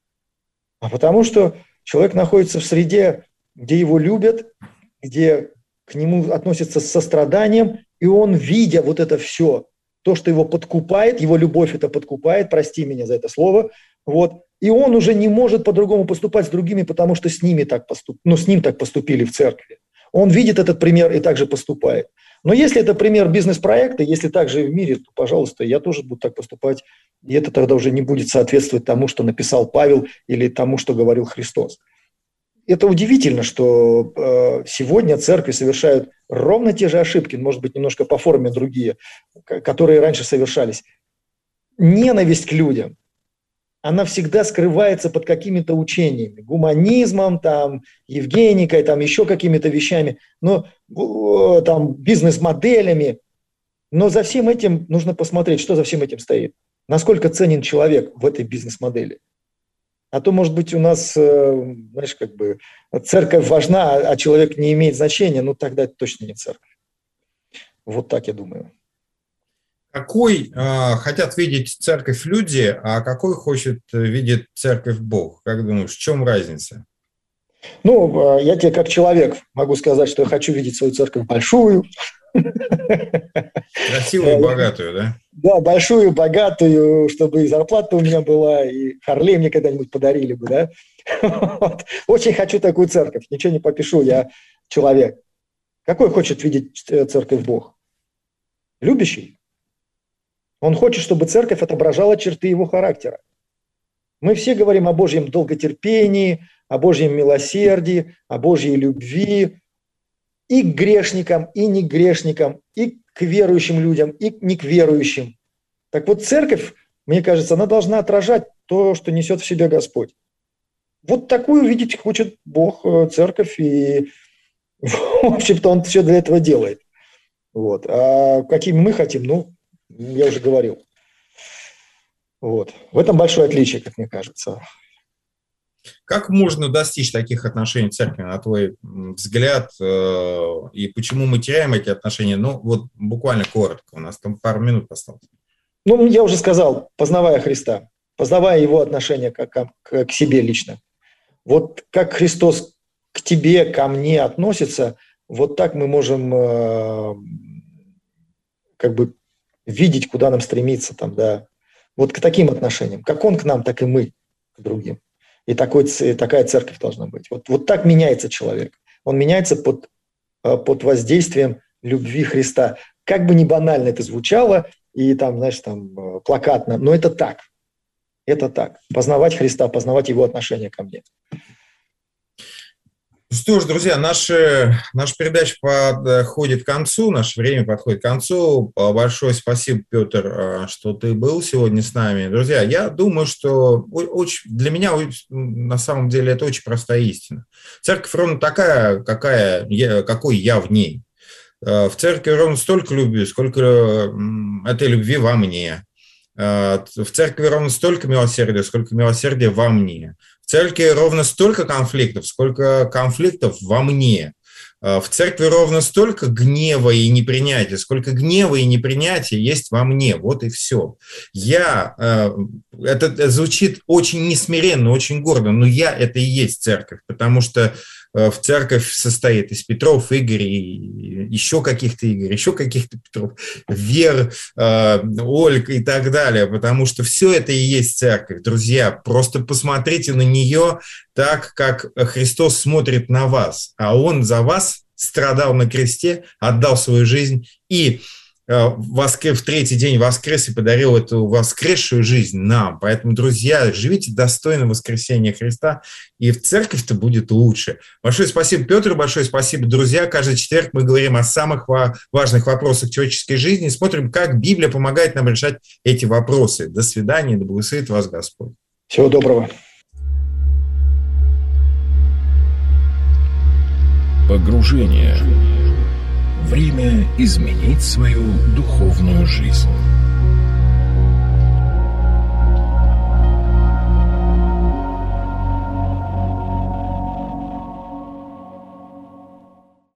а потому что человек находится в среде, где его любят, где к нему относятся с состраданием, и он, видя вот это все, то, что его подкупает, его любовь это подкупает, прости меня за это слово, вот, и он уже не может по-другому поступать с другими, потому что с ними так поступ... ну, с ним так поступили в церкви. Он видит этот пример и также поступает. Но если это пример бизнес-проекта, если так же и в мире, то, пожалуйста, я тоже буду так поступать, и это тогда уже не будет соответствовать тому, что написал Павел или тому, что говорил Христос. Это удивительно, что э, сегодня церкви совершают ровно те же ошибки, может быть, немножко по форме другие, которые раньше совершались. Ненависть к людям, она всегда скрывается под какими-то учениями, гуманизмом, там, евгеникой, там, еще какими-то вещами, но, э, там, бизнес-моделями. Но за всем этим нужно посмотреть, что за всем этим стоит. Насколько ценен человек в этой бизнес-модели. А то, может быть, у нас, знаешь, как бы церковь важна, а человек не имеет значения, ну тогда это точно не церковь. Вот так я думаю. Какой э, хотят видеть церковь люди, а какой хочет видеть церковь Бог? Как думаешь, в чем разница? Ну, я тебе как человек могу сказать, что я хочу видеть свою церковь большую. Красивую и богатую, да? Да, большую, богатую, чтобы и зарплата у меня была, и Харлей мне когда-нибудь подарили бы, да? Вот. Очень хочу такую церковь, ничего не попишу, я человек. Какой хочет видеть церковь Бог? Любящий. Он хочет, чтобы церковь отображала черты его характера. Мы все говорим о Божьем долготерпении, о Божьем милосердии, о Божьей любви и к грешникам, и не к грешникам, и к верующим людям, и не к верующим. Так вот, церковь, мне кажется, она должна отражать то, что несет в себе Господь. Вот такую видеть хочет Бог, церковь, и, в общем-то, Он все для этого делает. Вот. А какими мы хотим, ну, я уже говорил. Вот. В этом большое отличие, как мне кажется. Как можно достичь таких отношений в церкви, на твой взгляд, и почему мы теряем эти отношения? Ну, вот буквально коротко, у нас там пару минут осталось. Ну, я уже сказал, познавая Христа, познавая Его отношение к, к, к себе лично. Вот как Христос к тебе, ко мне относится, вот так мы можем э, как бы видеть, куда нам стремиться. Там, да. Вот к таким отношениям. Как Он к нам, так и мы к другим. И такой, такая церковь должна быть. Вот, вот так меняется человек. Он меняется под, под воздействием любви Христа. Как бы ни банально это звучало, и там, знаешь, там плакатно, но это так. Это так. Познавать Христа, познавать Его отношение ко мне. Что ж, друзья, наши, наша передача подходит к концу, наше время подходит к концу. Большое спасибо, Петр, что ты был сегодня с нами. Друзья, я думаю, что очень, для меня на самом деле это очень простая истина. Церковь ровно такая, какая я, какой я в ней. В церкви ровно столько любви, сколько этой любви во мне. В церкви ровно столько милосердия, сколько милосердия во мне. В церкви ровно столько конфликтов, сколько конфликтов во мне. В церкви ровно столько гнева и непринятия, сколько гнева и непринятия есть во мне. Вот и все. Я, это, это звучит очень несмиренно, очень гордо, но я это и есть церковь, потому что в церковь состоит из Петров, Игорь, и еще каких-то Игорь, еще каких-то Петров, Вер, Ольга и так далее, потому что все это и есть церковь. Друзья, просто посмотрите на нее так, как Христос смотрит на вас, а Он за вас страдал на кресте, отдал свою жизнь и в третий день воскрес и подарил эту воскресшую жизнь нам. Поэтому, друзья, живите достойно воскресения Христа, и в церковь-то будет лучше. Большое спасибо, Петр, большое спасибо, друзья. Каждый четверг мы говорим о самых важных вопросах человеческой жизни и смотрим, как Библия помогает нам решать эти вопросы. До свидания, да благословит вас Господь. Всего доброго. Погружение. Время изменить свою духовную жизнь.